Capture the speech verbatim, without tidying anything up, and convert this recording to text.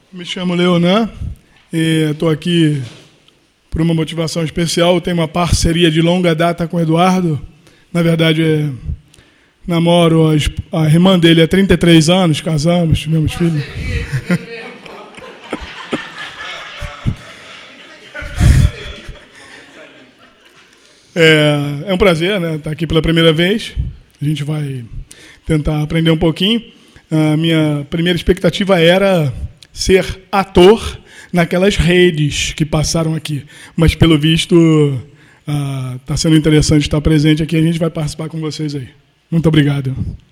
Me chamo Leonan e estou aqui por uma motivação especial. Eu tenho uma parceria de longa data com o Eduardo. Na verdade, é, namoro a, a irmã dele há trinta e três anos, casamos, tivemos filhos. É, é um prazer, né, estar aqui pela primeira vez. A gente vai tentar aprender um pouquinho. A minha primeira expectativa era ser ator naquelas redes que passaram aqui. Mas, pelo visto, está sendo interessante estar presente aqui. A gente vai participar com vocês aí. Muito obrigado.